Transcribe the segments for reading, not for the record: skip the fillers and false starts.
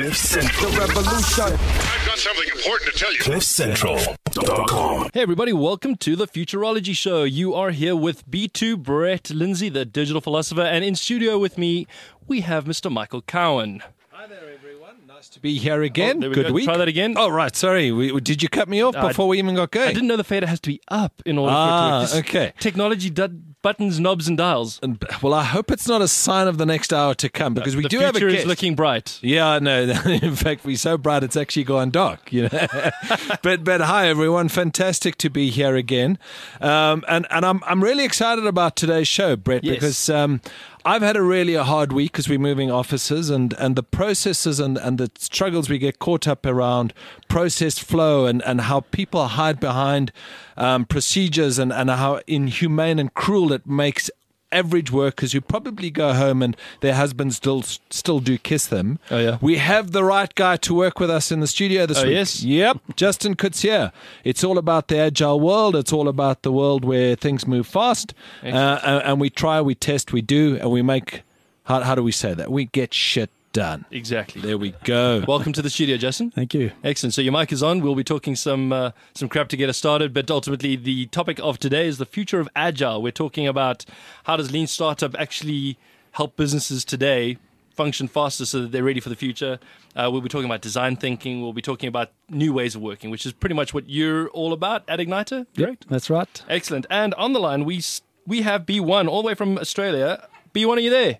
The revolution. I've got something important to tell you. CliffCentral.com. Hey everybody, welcome to the Futurology Show. You are here with B2 Brett Lindsay, the digital philosopher, and in studio with me, we have Mr. Michael Cowan. Hi there, everyone. Nice to be here again. There we Good go. week. Try that again. Oh, right. Sorry. Did you cut me off before we even got going? I didn't know the fader has to be up in order for it to work. This okay. Technology, buttons, knobs, and dials. Well, I hope it's not a sign of the next hour to come, because we do have a The future guest. is looking bright. Yeah, no. In fact, we're so bright it's actually gone dark. You know. but hi everyone, fantastic to be here again. And I'm really excited about today's show, Brett, Yes. because I've had a hard week because we're moving offices, and the processes and the struggles we get caught up around process flow and how people hide behind procedures and how inhumane and cruel it makes average workers who probably go home and their husbands still do kiss them. Oh, yeah. We have the right guy to work with us in the studio this week. Yes? Yep, Justin Kutz here. It's all about the agile world. It's all about the world where things move fast. And we try, we test, we do, and we make, how do we say that? We get shit done. Exactly. There we go. Welcome to the studio, Justin. Thank you. Excellent. So your mic is on. We'll be talking some crap to get us started, but ultimately the topic of today is the future of agile. We're talking about how does lean startup actually help businesses today function faster so that they're ready for the future. We'll be talking about design thinking. We'll be talking about new ways of working, which is pretty much what you're all about at Igniter. Correct? That's right. Excellent. And on the line, we have B1 all the way from Australia. B1, are you there?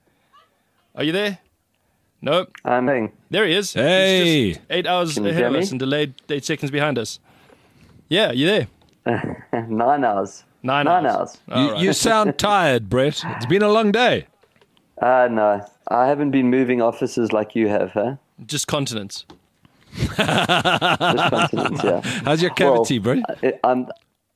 Are you there? Nope. I'm in. There he is. Hey. He's just 8 hours Can you ahead hear of me? us and delayed 8 seconds behind us. Yeah, you there? 9 hours. 9 9 hours. hours. All right. You sound tired, Brett. It's been a long day. No, I haven't been moving offices like you have, huh? Just continents. Just continents, yeah. How's your cavity, Brett? I'm.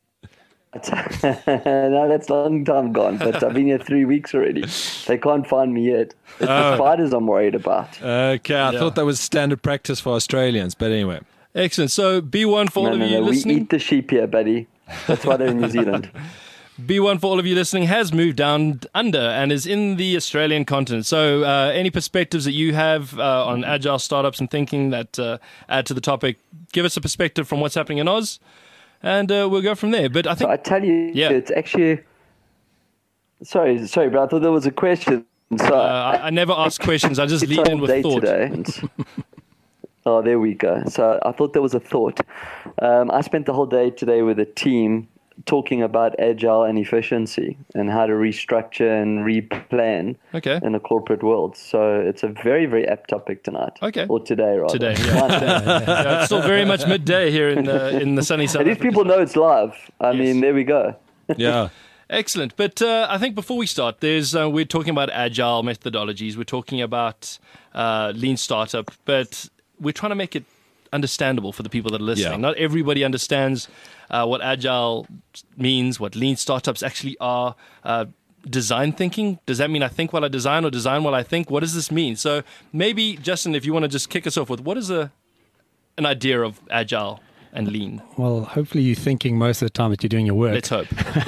No, that's a long time gone, but I've been here 3 weeks already. They can't find me yet. It's the spiders I'm worried about. Okay, I thought that was standard practice for Australians, but anyway. Excellent. So B1 for all of you We listening. eat the sheep here, buddy. That's why they're in New Zealand. B1 for all of you listening has moved down under and is in the Australian continent. So any perspectives that you have on agile startups and thinking that add to the topic, give us a perspective from what's happening in Oz, and we'll go from there. But I So think I tell you, Yeah. it's actually. Sorry, but I thought there was a question. So I never ask questions. I just lead in with day thought. today. Oh, there we go. So I thought there was a thought. I spent the whole day today with a team talking about agile and efficiency and how to restructure and replan Okay. in the corporate world. So it's a very, very apt topic tonight. Okay. Or today, rather. Today, yeah. Yeah, it's still very much midday here in the sunny South At least Africa. people know it's live. I Yes. mean, there we go. Yeah. Excellent. But I think before we start, we're talking about agile methodologies. We're talking about lean startup, but we're trying to make it understandable for the people that are listening. Yeah. Not everybody understands what agile means, what lean startups actually are. Design thinking, does that mean I think while I design or design while I think? What does this mean? So maybe, Justin, if you want to just kick us off with what is an idea of agile and lean? Well, hopefully you're thinking most of the time that you're doing your work. Let's hope.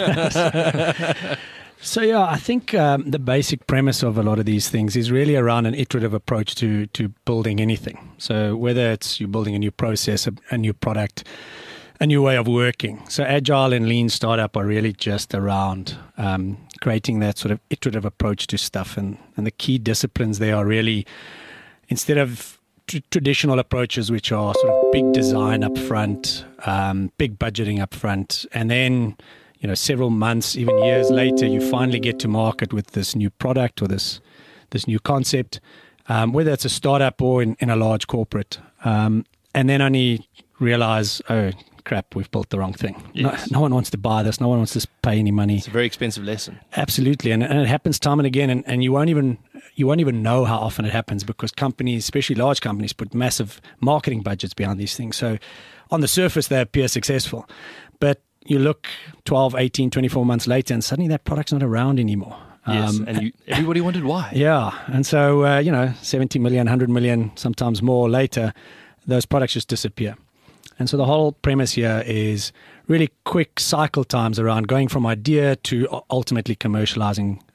So, yeah, I think the basic premise of a lot of these things is really around an iterative approach to building anything. So whether it's you're building a new process, a new product, a new way of working. So agile and lean startup are really just around creating that sort of iterative approach to stuff. And the key disciplines there are really, instead of traditional approaches, which are sort of big design up front, big budgeting up front, and then several months, even years later, you finally get to market with this new product or this new concept, whether it's a startup or in a large corporate, and then only realize, oh crap, we've built the wrong thing. Yes. No one wants to buy this. No one wants to pay any money. It's a very expensive lesson. Absolutely, and it happens time and again, and you won't even know how often it happens because companies, especially large companies, put massive marketing budgets behind these things. So on the surface, they appear successful, but you look 12, 18, 24 months later, and suddenly that product's not around anymore. Yes, and everybody wondered why. Yeah, and so 70 million, 100 million, sometimes more later, those products just disappear. And so the whole premise here is really quick cycle times around going from idea to ultimately commercializing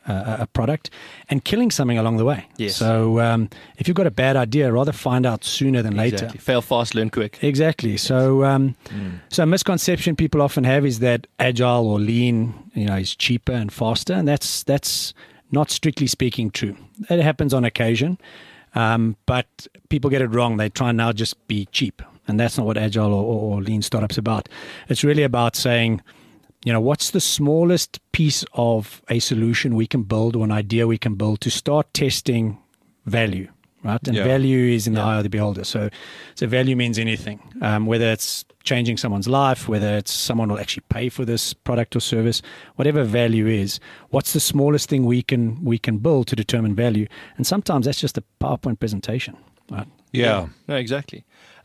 a product and killing something along the way. Yes. So if you've got a bad idea, rather find out sooner than later. Exactly. Fail fast, learn quick. Exactly. So so a misconception people often have is that agile or lean, is cheaper and faster, and that's not strictly speaking true. It happens on occasion, but people get it wrong. They try and now just be cheap, and that's not what agile or lean startup's about. It's really about saying, what's the smallest piece of a solution we can build or an idea we can build to start testing value, right? And value is in the eye of the beholder. So value means anything, whether it's changing someone's life, whether it's someone will actually pay for this product or service, whatever value is, what's the smallest thing we can build to determine value? And sometimes that's just a PowerPoint presentation, right? Yeah. No, exactly.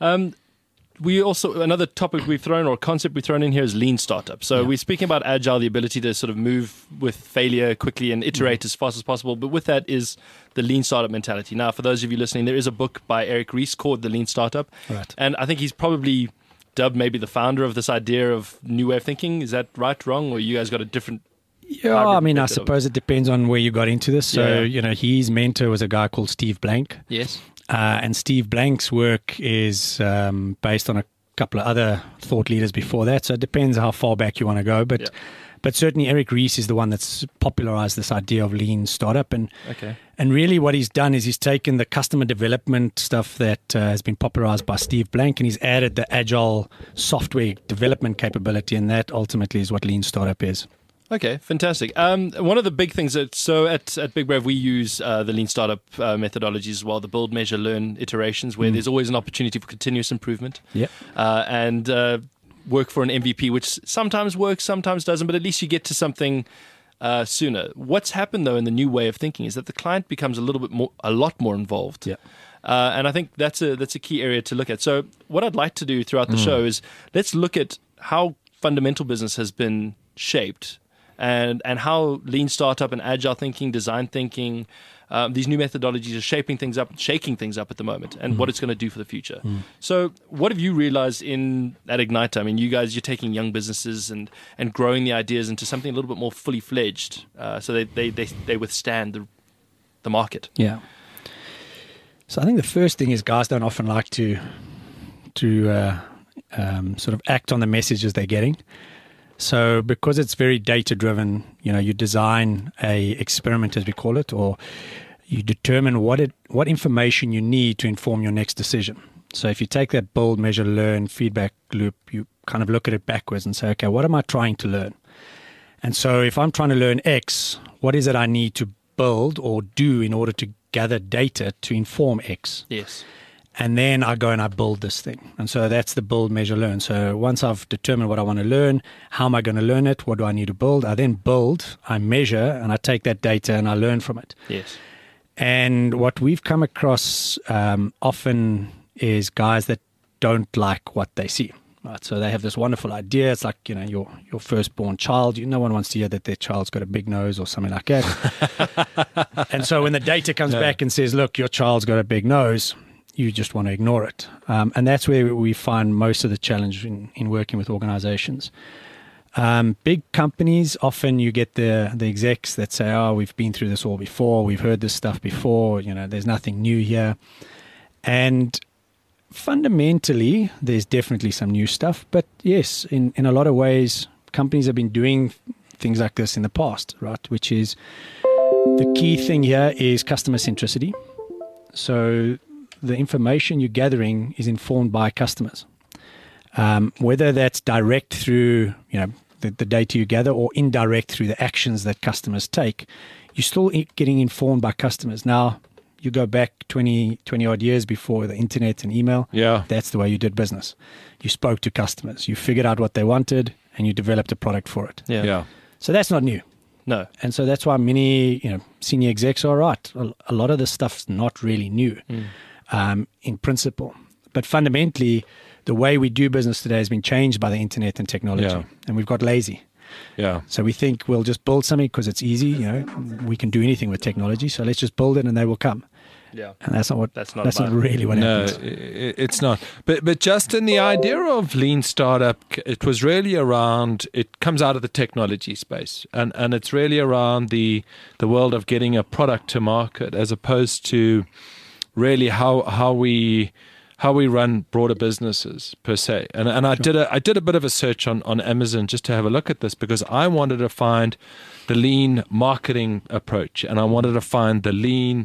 We also, another topic we've thrown or concept we've thrown in here is lean startup. So we're speaking about agile, the ability to sort of move with failure quickly and iterate as fast as possible. But with that is the lean startup mentality. Now, for those of you listening, there is a book by Eric Ries called The Lean Startup. Right. And I think he's probably dubbed maybe the founder of this idea of new way of thinking. Is that right, wrong? Or you guys got a different... Yeah, I mean, I suppose it depends on where you got into this. So, his mentor was a guy called Steve Blank. Yes. And Steve Blank's work is based on a couple of other thought leaders before that. So it depends how far back you want to go. But certainly Eric Ries is the one that's popularized this idea of lean startup. And really what he's done is he's taken the customer development stuff that has been popularized by Steve Blank, and he's added the agile software development capability. And that ultimately is what lean startup is. Okay, fantastic. One of the big things at Big Brave, we use the lean startup methodologies as well, the build, measure, learn iterations, where there's always an opportunity for continuous improvement. And work for an MVP, which sometimes works, sometimes doesn't, but at least you get to something sooner. What's happened though in the new way of thinking is that the client becomes a lot more involved. And I think that's a key area to look at. So what I'd like to do throughout the show is let's look at how fundamental business has been shaped. And how lean startup and agile thinking, design thinking, these new methodologies are shaking things up at the moment, and what it's going to do for the future. So what have you realized at Ignite? I mean, you're taking young businesses and growing the ideas into something a little bit more fully fledged, so they withstand the market. Yeah. So I think the first thing is guys don't often like to sort of act on the messages they're getting. So because it's very data-driven, you design a experiment, as we call it, or you determine what information you need to inform your next decision. So if you take that build, measure, learn feedback loop, you kind of look at it backwards and say, okay, what am I trying to learn? And so if I'm trying to learn X, what is it I need to build or do in order to gather data to inform X? Yes. And then I go and I build this thing. And so that's the build, measure, learn. So once I've determined what I want to learn, how am I going to learn it? What do I need to build? I then build, I measure, and I take that data and I learn from it. Yes. And what we've come across often is guys that don't like what they see. Right? So they have this wonderful idea. It's like, your firstborn child. No one wants to hear that their child's got a big nose or something like that. And so when the data comes back and says, look, your child's got a big nose, you just want to ignore it. And that's where we find most of the challenge in working with organizations. Big companies, often you get the execs that say, oh, we've been through this all before. We've heard this stuff before. There's nothing new here. And fundamentally, there's definitely some new stuff. But yes, in a lot of ways, companies have been doing things like this in the past, right? Which is the key thing here is customer centricity. So the information you're gathering is informed by customers, whether that's direct through the data you gather or indirect through the actions that customers take. You're still getting informed by customers. Now, you go back 20 odd years before the internet and email. Yeah, that's the way you did business. You spoke to customers. You figured out what they wanted, and you developed a product for it. Yeah. So that's not new. No. And so that's why many senior execs are right. A lot of this stuff's not really new. In principle. But fundamentally, the way we do business today has been changed by the internet and technology, and we've got lazy. So we think we'll just build something because it's easy. We can do anything with technology, so let's just build it and they will come. Yeah. And that's not about really what No, happens. it's not. But Justin, the idea of lean startup, it was really around. It comes out of the technology space, and it's really around the world of getting a product to market, as opposed to really how we run broader businesses per se. And I did a bit of a search on Amazon just to have a look at this, because I wanted to find the lean marketing approach, and I wanted to find the lean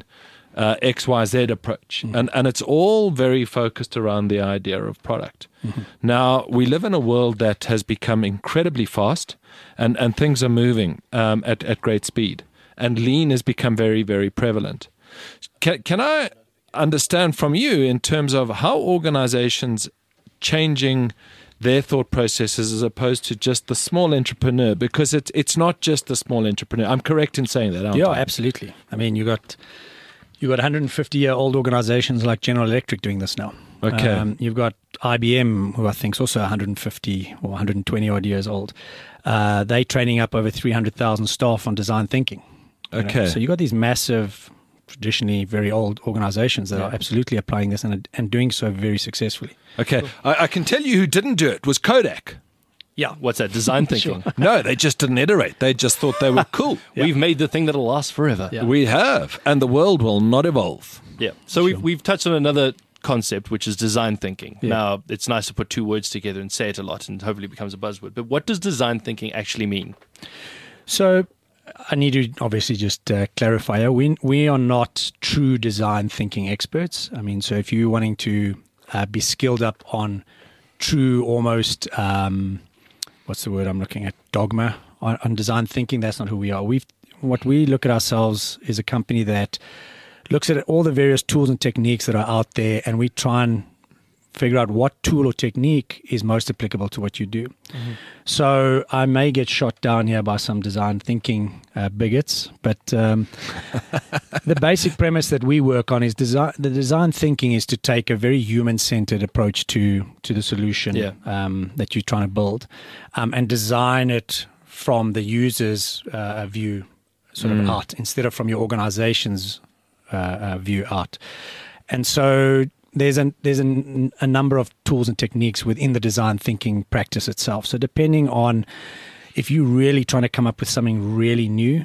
XYZ approach. And it's all very focused around the idea of product. Now, we live in a world that has become incredibly fast, and things are moving at great speed. And lean has become very, very prevalent. Can I understand from you in terms of how organizations changing their thought processes as opposed to just the small entrepreneur? Because it's not just the small entrepreneur. I'm correct in saying that, aren't I? Absolutely. I mean, you got 150-year-old organizations like General Electric doing this now. Okay. You've got IBM, who I think is also 150 or 120 odd years old. They're training up over 300,000 staff on design thinking. Okay. So you've got these massive, traditionally very old organizations that are absolutely applying this and doing so very successfully. Okay. I can tell you who didn't do it was Kodak. Yeah. What's that? Design thinking. Sure. No, they just didn't iterate. They just thought they were cool. We've made the thing that'll last forever. Yeah. We have, and the world will not evolve. Yeah. So we've touched on another concept, which is design thinking. Yeah. Now, it's nice to put two words together and say it a lot, and hopefully it becomes a buzzword. But what does design thinking actually mean? So I need to obviously just clarify here. We are not true design thinking experts. I mean, so if you're wanting to be skilled up on true, almost, what's the word I'm looking at, dogma on design thinking, that's not who we are. What we look at ourselves is a company that looks at all the various tools and techniques that are out there, and we try and figure out what tool or technique is most applicable to what you do. So I may get shot down here by some design thinking bigots, but the basic premise that we work on is the design thinking is to take a very human-centered approach to the solution that you're trying to build, and design it from the user's view sort of out, instead of from your organization's view out. And so there's a number of tools and techniques within the design thinking practice itself. So depending on if you're really trying to come up with something really new,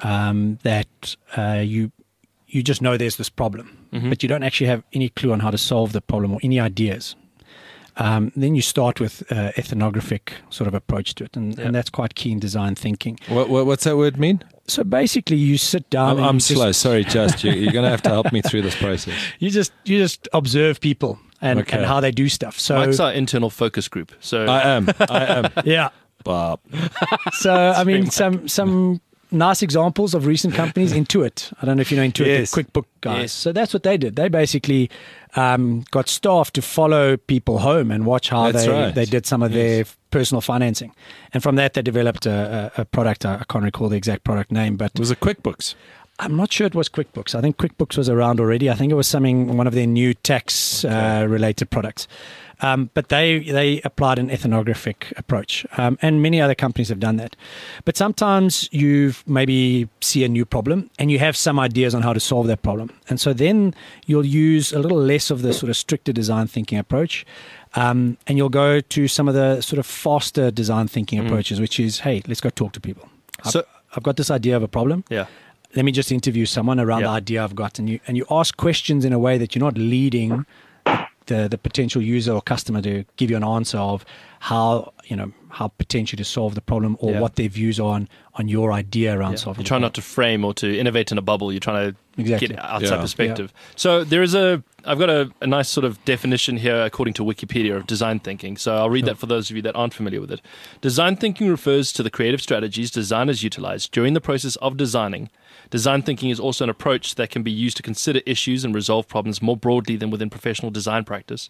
that you just know there's this problem, but you don't actually have any clue on how to solve the problem or any ideas. Then you start with ethnographic sort of approach to it, and that's quite key in design thinking. What's that word mean? So basically, you sit down. I'm slow. Sorry, Just you're going to have to help me through this process. You just observe people and how they do stuff. So Mike's our internal focus group. So I am. yeah. Bob. So I mean, some nice examples of recent companies. Intuit. I don't know if you know Intuit, Yes. the QuickBook guys. Yes. So that's what they did. They basically got staff to follow people home and watch how That's right. they did some of their personal financing. And from that, they developed a product. I can't recall the exact product name, but It was a QuickBooks. I'm not sure it was QuickBooks. I think QuickBooks was around already. I think it was one of their new tax related products. But they applied an ethnographic approach, and many other companies have done that. But sometimes you maybe see a new problem and you have some ideas on how to solve that problem. And so then you'll use a little less of the sort of stricter design thinking approach, and you'll go to some of the sort of faster design thinking approaches, which is, hey, let's go talk to people. I've got this idea of a problem. yeah. Let me just interview someone around the idea I've got, and you ask questions in a way that you're not leading the potential user or customer to give you an answer of how potentially to solve the problem or what their views are on your idea around solving. You're trying not to frame or to innovate in a bubble. You're trying to get outside perspective. So I've got a nice sort of definition here according to Wikipedia of design thinking. So I'll read that for those of you that aren't familiar with it. Design thinking refers to the creative strategies designers utilize during the process of designing. Design thinking is also an approach that can be used to consider issues and resolve problems more broadly than within professional design practice.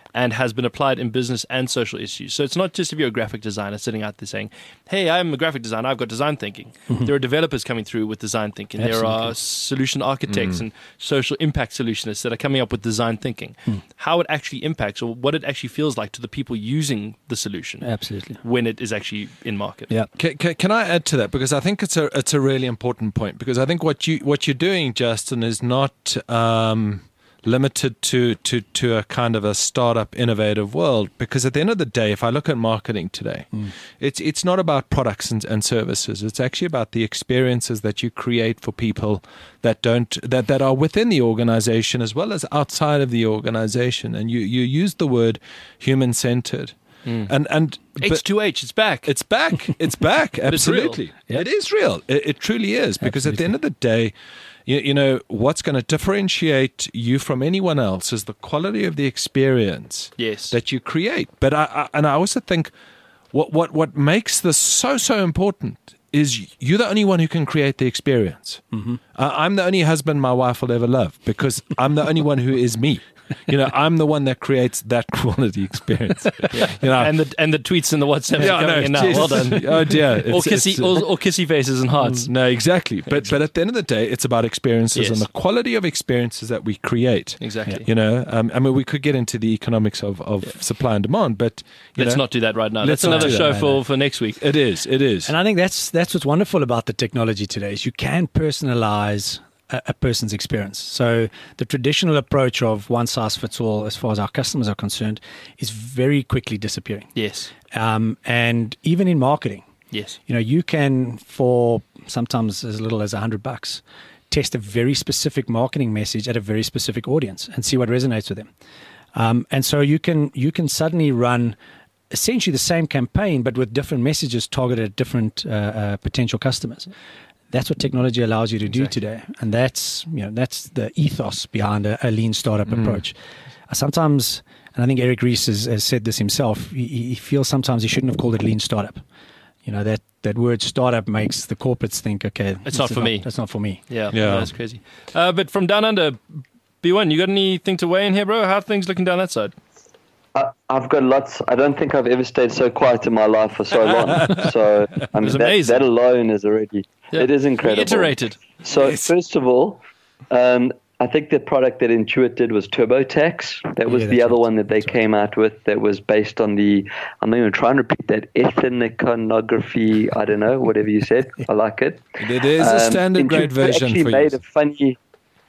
and has been applied in business and social issues. So it's not just if you're a graphic designer sitting out there saying, hey, I'm a graphic designer, I've got design thinking. There are developers coming through with design thinking. Absolutely. There are solution architects and social impact solutionists that are coming up with design thinking. How it actually impacts or what it actually feels like to the people using the solution. Absolutely. When it is actually in market. Yeah. Can I add to that, because I think it's a really important point, because I think what you're doing, Justin, is not limited to a kind of a startup innovative world, because at the end of the day, if I look at marketing today, it's not about products and services. It's actually about the experiences that you create for people that are within the organization as well as outside of the organization. And you use the word human centered. And H2H, it's back. It's back. It's back. Absolutely. Yeah. It is real. It truly is. Because Absolutely. at the end of the day, you know, what's going to differentiate you from anyone else is the quality of the experience Yes. that you create. But I also think what makes this so important is you're the only one who can create the experience. I'm the only husband my wife will ever love, because I'm the only one who is me. You know, I'm the one that creates that quality experience. You know, and the tweets and the WhatsApps are coming in now. Jesus. Well done. Oh dear. Or kissy faces and hearts. No, exactly. But at the end of the day, it's about experiences and the quality of experiences that we create. Exactly. You know, I mean, we could get into the economics of supply and demand, but Let's not do that right now. Let's That's not another do show that. for next week. It is. And I think that's what's wonderful about the technology today is you can personalize a person's experience. So the traditional approach of one size fits all, as far as our customers are concerned, is very quickly disappearing. Yes. And even in marketing, Yes. you know, you can, for sometimes as little as $100, test a very specific marketing message at a very specific audience and see what resonates with them. And so you can suddenly run essentially the same campaign, but with different messages targeted at different potential customers. That's what technology allows you to do today, and that's the ethos behind a lean startup approach. Sometimes, and I think Eric Ries has said this himself, he feels sometimes he shouldn't have called it lean startup. You know, that word startup makes the corporates think, okay, It's not for me. That's not for me. Yeah. Yeah. That's crazy. But from down under, B1, you got anything to weigh in here, bro? How are things looking down that side? I've got lots. I don't think I've ever stayed so quiet in my life for so long. So I mean, amazing. that alone is already, it is incredible. Reiterated. So first of all, I think the product that Intuit did was TurboTax. That was the other one that they came out with that was based on I'm even trying to repeat that, ethniconography, I don't know, whatever you said. I like it. It is a standard Intuit grade version actually for made you. a funny...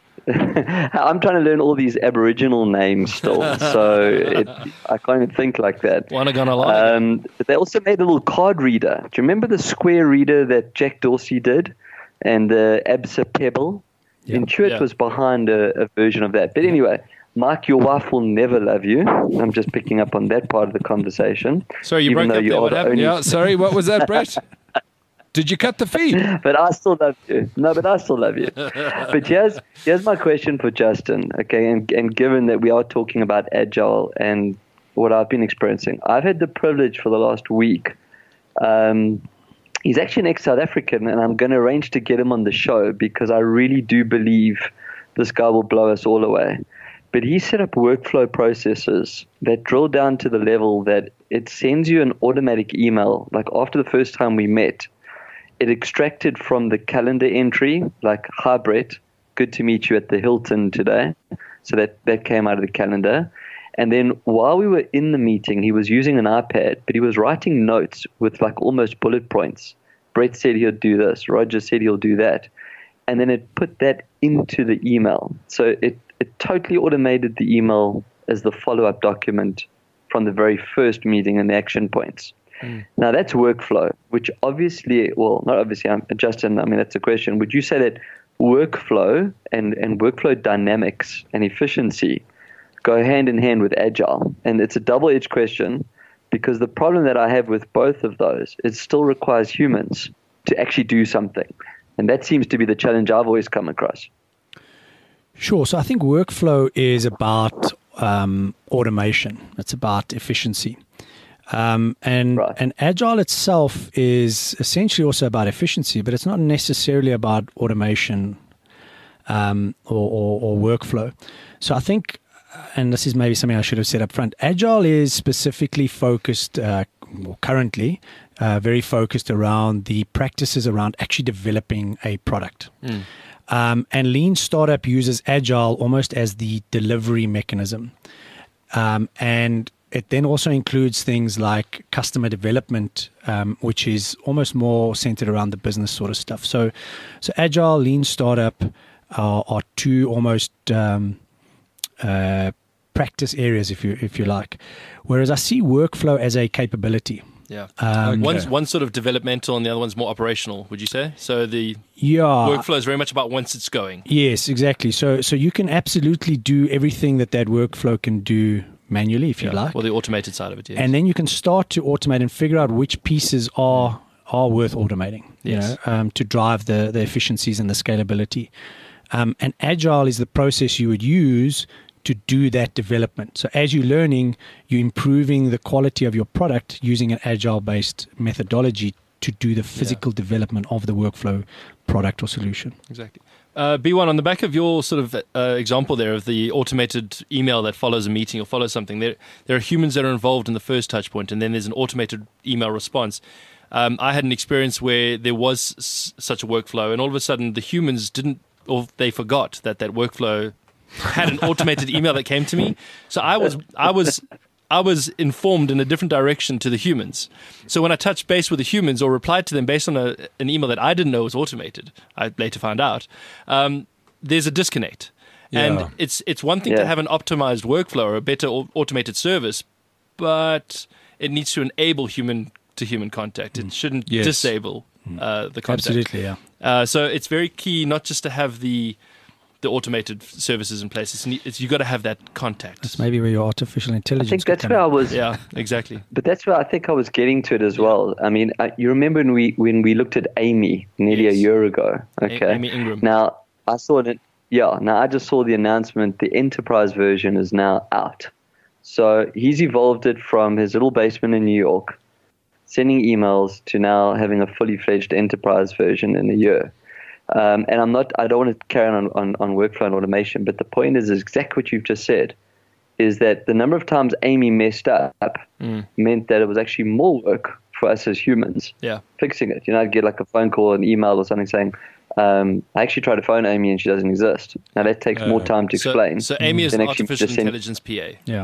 I'm trying to learn all these Aboriginal names still, so I can't even think like that. Wanna gonna lie. But they also made a little card reader. Do you remember the square reader that Jack Dorsey did and the Absa Pebble? Intuit was behind a version of that. But anyway, Mike, your wife will never love you. I'm just picking up on that part of the conversation. Sorry, you even broke though up you there. are What the happened? only- Yeah, sorry, what was that, Brett? Did you cut the feed? But I still love you. No, but I still love you. But here's my question for Justin, okay? And given that we are talking about Agile and what I've been experiencing, I've had the privilege for the last week. He's actually an ex-South African, and I'm going to arrange to get him on the show because I really do believe this guy will blow us all away. But he set up workflow processes that drill down to the level that it sends you an automatic email. Like after the first time we met, it extracted from the calendar entry, like, hi, Brett, good to meet you at the Hilton today. So that came out of the calendar. And then while we were in the meeting, he was using an iPad, but he was writing notes with like almost bullet points. Brett said he'll do this. Roger said he'll do that. And then it put that into the email. So it totally automated the email as the follow-up document from the very first meeting and the action points. Now, that's workflow, which obviously, well, not obviously, Justin, I mean, that's a question. Would you say that workflow and workflow dynamics and efficiency go hand in hand with Agile? And it's a double-edged question because the problem that I have with both of those, it still requires humans to actually do something. And that seems to be the challenge I've always come across. Sure. So I think workflow is about automation. It's about efficiency. And Agile itself is essentially also about efficiency, but it's not necessarily about automation or workflow. So I think, and this is maybe something I should have said up front, Agile is specifically focused, currently, very focused around the practices around actually developing a product. And Lean Startup uses Agile almost as the delivery mechanism. And it then also includes things like customer development, which is almost more centered around the business sort of stuff. So Agile, Lean Startup are two almost practice areas, if you like. Whereas I see workflow as a capability. Yeah. Okay. One's sort of developmental and the other one's more operational, would you say? So the workflow is very much about once it's going. Yes, exactly. So you can absolutely do everything that workflow can do manually, if you like. Or the automated side of it, yes. And then you can start to automate and figure out which pieces are worth automating, Yes. to drive the efficiencies and the scalability. And Agile is the process you would use to do that development. So as you're learning, you're improving the quality of your product using an Agile-based methodology to do the physical development of the workflow product or solution. Exactly. B1, on the back of your sort of example there of the automated email that follows a meeting or follows something, there are humans that are involved in the first touch point, and then there's an automated email response. I had an experience where there was such a workflow, and all of a sudden the humans didn't, or they forgot that workflow had an automated email that came to me. So I was informed in a different direction to the humans. So when I touched base with the humans or replied to them based on an email that I didn't know was automated, I later found out, there's a disconnect. Yeah. And it's one thing to have an optimized workflow or a better automated service, but it needs to enable human-to-human contact. It shouldn't disable the contact. Absolutely, yeah. So it's very key not just to have the automated services in place. You've got to have that contact. That's maybe where your artificial intelligence. I think that's where I was. Yeah, exactly. But that's where I think I was getting to it as well. I mean, you remember when we looked at Amy nearly a year ago? Okay. Amy Ingram. Now I saw it. Yeah. Now I just saw the announcement. The enterprise version is now out. So he's evolved it from his little basement in New York, sending emails, to now having a fully fledged enterprise version in a year. And I don't want to carry on workflow and automation, but the point is exactly what you've just said, is that the number of times Amy messed up meant that it was actually more work for us as humans fixing it. I'd get like a phone call, an email or something saying, I actually tried to phone Amy and she doesn't exist. Now that takes more time to explain. So Amy is an artificial intelligence PA. Yeah.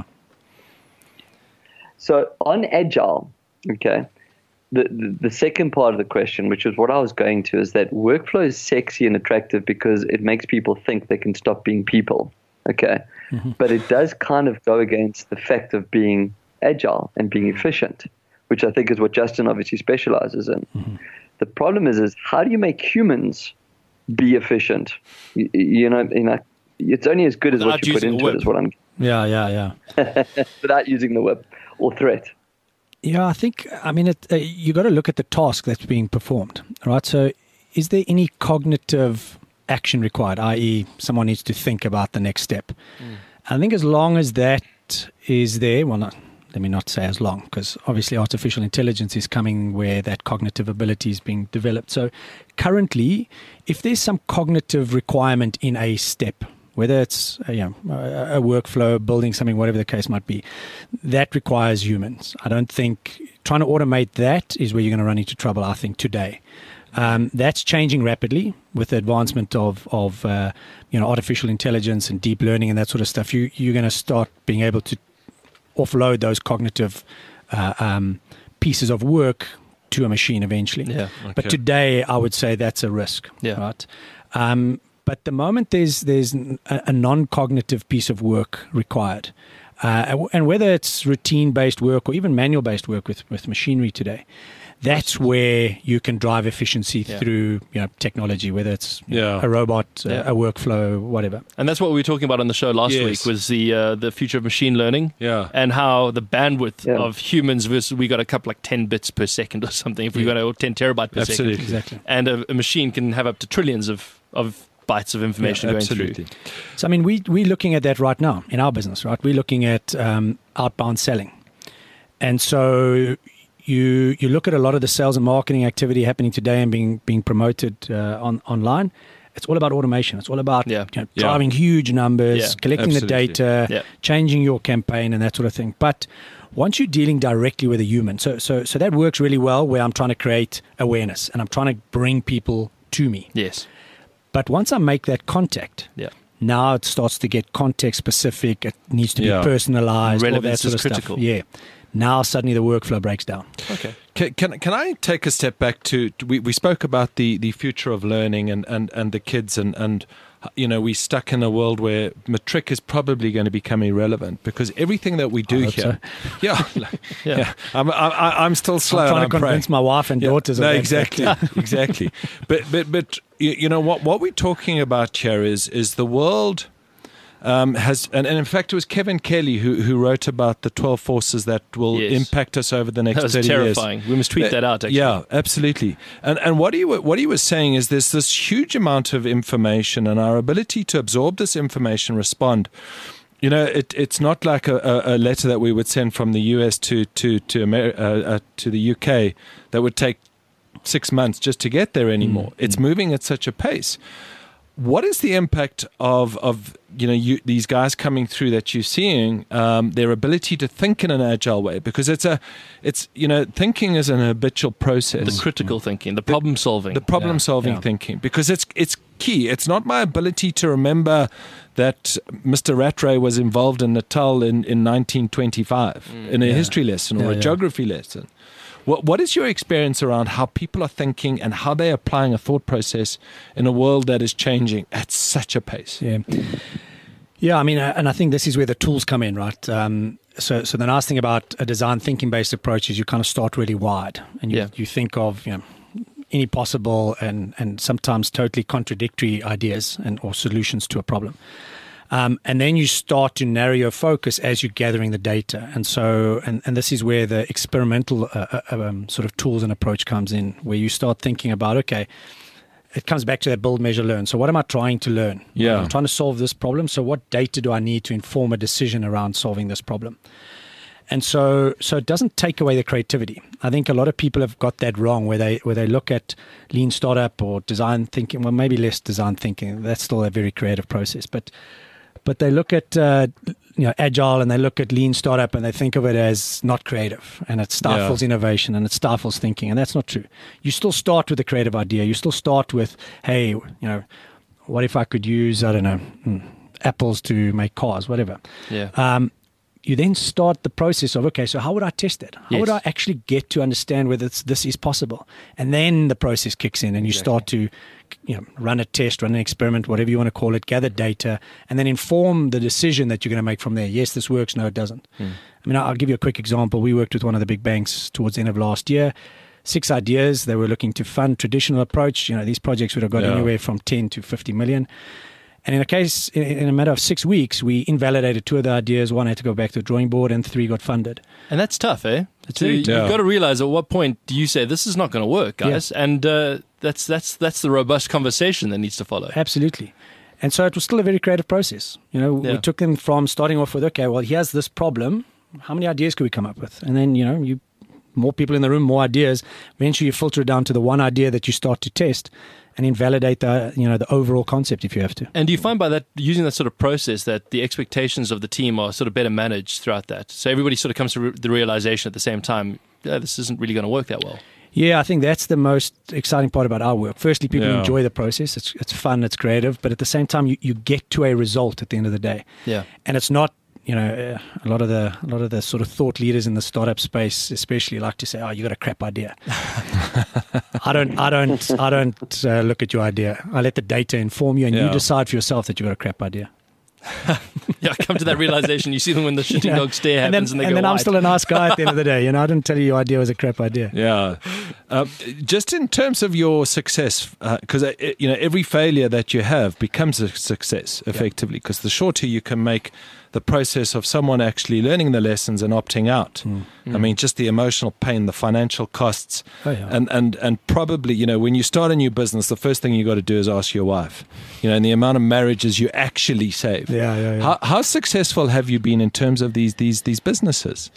So on Agile, okay, the second part of the question, which is what I was going to, is that workflow is sexy and attractive because it makes people think they can stop being people, okay? But it does kind of go against the fact of being agile and being efficient, which I think is what Justin obviously specializes in. The problem is how do you make humans be efficient? It's only as good as what you put into it is what I'm... Yeah. Without using the whip or threat. Yeah, you got to look at the task that's being performed, right? So is there any cognitive action required, i.e. someone needs to think about the next step? I think as long as that is there, let me not say as long, because obviously artificial intelligence is coming where that cognitive ability is being developed. So currently, if there's some cognitive requirement in a step, whether it's a workflow, building something, whatever the case might be, that requires humans. I don't think trying to automate that is where you're going to run into trouble, I think, today. That's changing rapidly with the advancement of artificial intelligence and deep learning and that sort of stuff. You're going to start being able to offload those cognitive pieces of work to a machine eventually. Yeah, okay. But today, I would say that's a risk. Yeah. Right? But the moment there's a non-cognitive piece of work required, and whether it's routine-based work or even manual-based work with machinery today, that's where you can drive efficiency through technology, whether it's a robot, a workflow, whatever. And that's what we were talking about on the show last week, was the future of machine learning, and how the bandwidth of humans versus we got a couple like 10 bits per second or something. If we got 10 terabyte per second, exactly, and a machine can have up to trillions of bytes of information going through. So we're looking at that right now in our business, right? We're looking at outbound selling, and so you look at a lot of the sales and marketing activity happening today and being promoted online, it's all about automation. It's all about Yeah. driving huge numbers, Yeah. collecting Absolutely. the data, Yeah. changing your campaign and that sort of thing. But once you're dealing directly with a human, so that works really well where I'm trying to create awareness and I'm trying to bring people to me. Yes. But once I make that contact, Yeah. now it starts to get context specific. It needs to be Yeah. personalized. all that Relevance sort is of critical. stuff. Yeah. Now suddenly the workflow breaks down. Okay. Can I take a step back to we spoke about the future of learning and the kids and we're stuck in a world where matric is probably going to become irrelevant because everything that we do hope here, Yeah. I'm still slow. I'm trying and to convince my wife and daughters. No, of that. exactly, exactly. But you know what we're talking about here is the world. Has and in fact it was Kevin Kelly who wrote about the 12 forces that will Yes. impact us over the next That was 30 terrifying. years. We must tweet that out, actually. Yeah, absolutely. And what he was saying is there's this huge amount of information and our ability to absorb this information, respond. You know, it's not like a letter that we would send from the US to the UK that would take 6 months just to get there anymore. It's moving at such a pace. What is the impact of these guys coming through that you're seeing, their ability to think in an agile way? Because thinking is an habitual process. The critical thinking, the problem solving. The problem solving thinking, because it's key. It's not my ability to remember that Mr. Rattray was involved in Natal in 1925 in a history lesson or a geography lesson. What is your experience around how people are thinking and how they're applying a thought process in a world that is changing at such a pace? Yeah, I mean, and I think this is where the tools come in, right? So the nice thing about a design thinking based approach is you kind of start really wide and you think of any possible and sometimes totally contradictory ideas or solutions to a problem. And then you start to narrow your focus as you're gathering the data. And so, and this is where the experimental sort of tools and approach comes in, where you start thinking about, okay, it comes back to that build, measure, learn. So what am I trying to learn? Yeah. I'm trying to solve this problem. So what data do I need to inform a decision around solving this problem? And so it doesn't take away the creativity. I think a lot of people have got that wrong, where they look at lean startup or design thinking. Well, maybe less design thinking. That's still a very creative process, but they look at agile and they look at lean startup and they think of it as not creative, and it stifles innovation and it stifles thinking, and that's not true. You still start with a creative idea. You still start with, hey, what if I could use, I don't know, apples to make cars, whatever. Yeah. You then start the process of, okay, so how would I test it? How would I actually get to understand whether this is possible? And then the process kicks in and you start to run a test, run an experiment, whatever you want to call it, gather data, and then inform the decision that you're going to make from there. Yes, this works. No, it doesn't. I mean, I'll give you a quick example. We worked with one of the big banks towards the end of last year. 6 ideas. They were looking to fund traditional approach. These projects would have got anywhere from 10 to 50 million. And in a matter of 6 weeks, we invalidated 2 of the ideas. 1 had to go back to the drawing board, and 3 got funded. And that's tough, eh? So very you've tough. got to realize at what point do you say this is not going to work, guys? Yeah. And that's the robust conversation that needs to follow. Absolutely. And so it was still a very creative process. We took them from starting off with, okay, well, here's this problem. How many ideas could we come up with? And then, more people in the room, more ideas. Eventually you filter it down to the one idea that you start to test and invalidate the overall concept if you have to. And do you find by that, using that sort of process, that the expectations of the team are sort of better managed throughout that? So everybody sort of comes to the realization at the same time, this isn't really going to work that well. Yeah, I think that's the most exciting part about our work. Firstly, people enjoy the process. It's fun, it's creative, but at the same time, you get to a result at the end of the day. Yeah. And it's not, a lot of the sort of thought leaders in the startup space, especially, like to say, "Oh, you got a crap idea." I don't look at your idea. I let the data inform you, and you decide for yourself that you got a crap idea. Yeah, come to that realization. You see them when the shitting dog stare happens, and they go then I'm white. still a nice guy at the end of the day. I didn't tell you your idea was a crap idea. Yeah. Just in terms of your success, because every failure that you have becomes a success effectively, because the shorter you can make the process of someone actually learning the lessons and opting out. I mean, just the emotional pain, the financial costs, and probably, when you start a new business, the first thing you got to do is ask your wife, and the amount of marriages you actually save. Yeah. How successful have you been in terms of these businesses?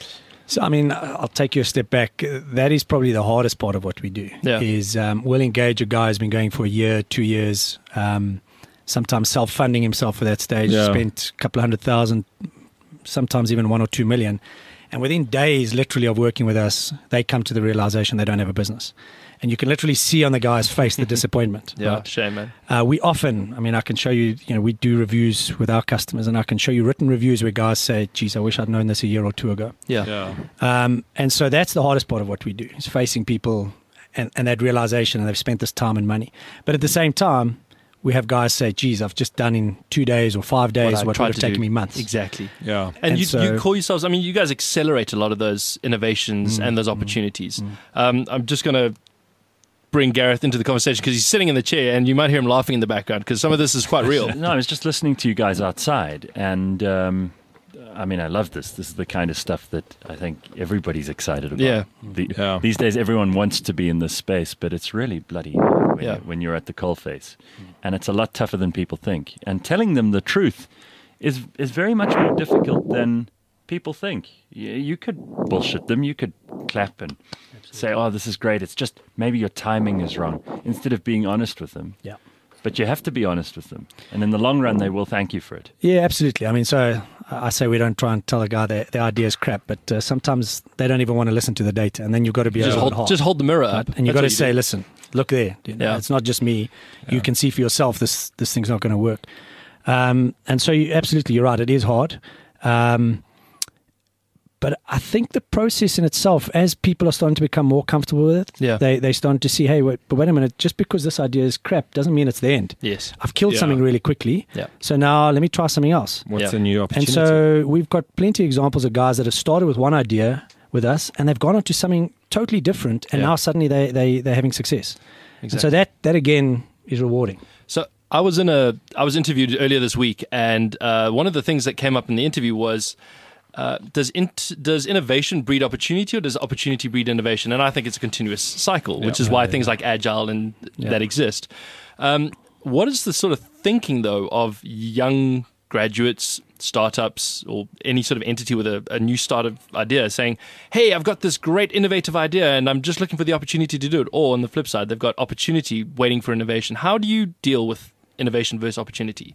So, I mean, I'll take you a step back. That is probably the hardest part of what we do. Yeah. Is we'll engage a guy who's been going for a year, 2 years, sometimes self-funding himself for that stage, Yeah. spent a couple of $100,000, sometimes even 1 or 2 million. And within days, literally, of working with us, they come to the realization they don't have a business. And you can literally see on the guy's face the disappointment. Yeah, right? shame, man. We often, I mean, I can show you, we do reviews with our customers, and I can show you written reviews where guys say, geez, I wish I'd known this a year or two ago. Yeah. And so that's the hardest part of what we do, is facing people and that realization, and they've spent this time and money. But at the same time, we have guys say, geez, I've just done in 2 days or 5 days I what tried would have to taken do. me months. Exactly. Yeah. And And you so- call yourselves, I mean, you guys accelerate a lot of those innovations and those opportunities. I'm just going to bring Gareth into the conversation because he's sitting in the chair and you might hear him laughing in the background because some of this is quite real. No, I was just listening to you guys outside, and I mean, I love this. This is the kind of stuff that I think everybody's excited about. Yeah. Yeah. These days, everyone wants to be in this space, but it's really bloody when you're at the coalface, and it's a lot tougher than people think. And telling them the truth is very much more difficult than people think. You could bullshit them. You could clap and say, "Oh, this is great." It's just maybe your timing is wrong. Instead of being honest with them. Yeah. But you have to be honest with them. And in the long run, they will thank you for it. Yeah, absolutely. I mean, so I say we don't try and tell a guy the idea is crap, but sometimes they don't even want to listen to the data, and then you've got to be Just a little hard. hold the mirror up. And you've That's got to what say, you do. listen, look there. Yeah. It's not just me. You can see for yourself this thing's not going to work. And so you're right. It is hard. But I think the process in itself, as people are starting to become more comfortable with it, Yeah. they starting to see, hey, wait a minute, just because this idea is crap doesn't mean it's the end. Yes. I've killed Yeah. something really quickly. Yeah. So now let me try something else. What's Yeah. the new And opportunity? so we've got plenty of examples of guys that have started with one idea with us, and they've gone on to something totally different, and Yeah. now suddenly they're having success. And so that again is rewarding. So I was interviewed earlier this week, and one of the things that came up in the interview was, does innovation breed opportunity, or does opportunity breed innovation? And I think it's a continuous cycle, which is why things like Agile and that exist. What is the sort of thinking, though, of young graduates, startups, or any sort of entity with a new startup idea saying, hey, I've got this great innovative idea and I'm just looking for the opportunity to do it? Or on the flip side, they've got opportunity waiting for innovation. How do you deal with innovation versus opportunity?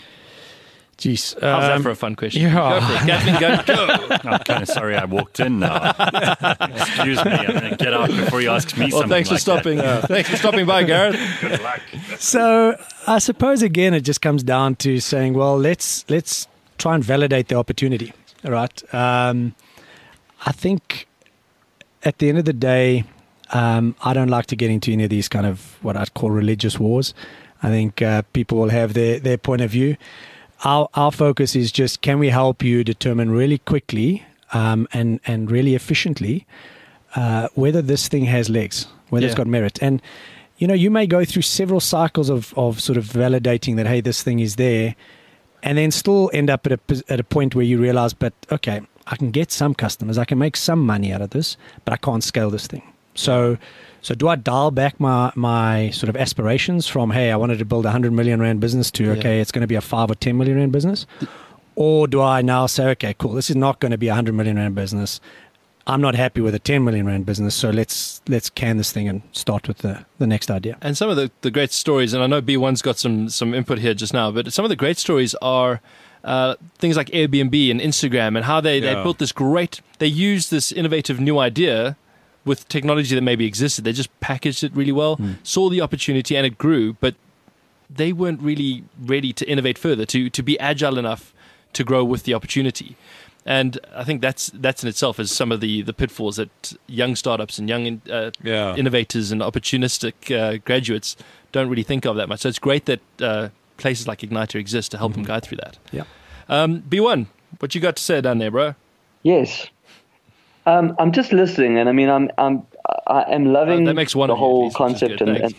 Jeez. How's that for a fun question? yeah. Go for it. Kathleen, go. I'm kind of sorry I walked in now. Excuse me, I'm going to get out before he asks me Well, something thanks for like stopping. Thanks for stopping by, Gareth. Good luck. So I suppose again it just comes down to saying, well, let's try and validate the opportunity, right? I think at the end of the day, I don't like to get into any of these kind of what I'd call religious wars. I think people will have their point of view. Our focus is just, can we help you determine really quickly and really efficiently whether this thing has legs, whether it's got merit. And you may go through several cycles of sort of validating that, hey, this thing is there, and then still end up at a point where you realize, but okay, I can get some customers, I can make some money out of this, but I can't scale this thing. So do I dial back my sort of aspirations from, hey, I wanted to build a 100 million rand business to, okay, it's going to be a 5 or 10 million rand business? Or do I now say, okay, cool, this is not going to be a 100 million rand business. I'm not happy with a 10 million rand business, so let's can this thing and start with the next idea. And some of the great stories, and I know B1's got some input here just now, but some of the great stories are things like Airbnb and Instagram, and how they built this they used this innovative new idea with technology that maybe existed. They just packaged it really well, saw the opportunity, and it grew, but they weren't really ready to innovate further, to be agile enough to grow with the opportunity. And I think that's in itself is some of the pitfalls that young startups and young innovators and opportunistic graduates don't really think of that much. So it's great that places like Igniter exist to help them guide through that. Yeah. B1, what you got to say down there, bro? Yes. I'm just listening, and I mean, I am loving that makes one the of you, whole at least, which is concept. good.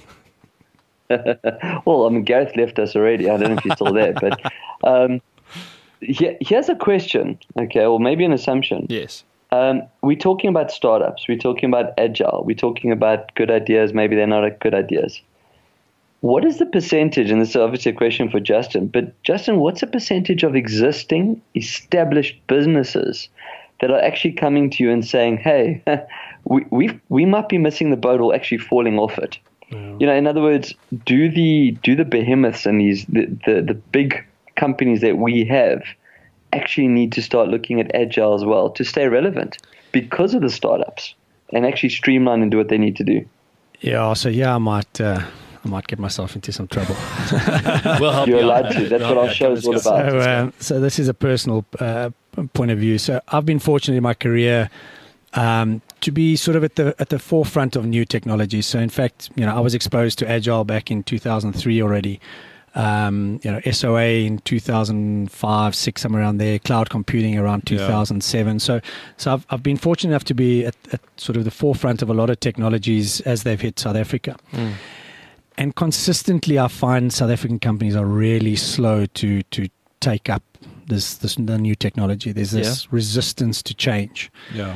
And well, I mean, Gareth left us already. I don't know if he's still there, but here's a question, okay, or maybe an assumption. Yes. We're talking about startups. We're talking about agile. We're talking about good ideas. Maybe they're not good ideas. What is the percentage, and this is obviously a question for Justin, but Justin, what's the percentage of existing established businesses that are actually coming to you and saying, hey, we might be missing the boat or actually falling off it. You know, in other words, do the behemoths and the big companies that we have actually need to start looking at agile as well to stay relevant because of the startups and actually streamline and do what they need to do. Yeah, so I might get myself into some trouble. We'll help You're you allowed out. to. That's what our show is all about. So this is a personal point of view. So I've been fortunate in my career to be sort of at the forefront of new technology. So in fact, you know, I was exposed to Agile back in 2003 already. You know, SOA in 2005, 6, somewhere around there. Cloud computing around 2007. So I've been fortunate enough to be at sort of the forefront of a lot of technologies as they've hit South Africa. And consistently, I find South African companies are really slow to take up the new technology. There's this resistance to change.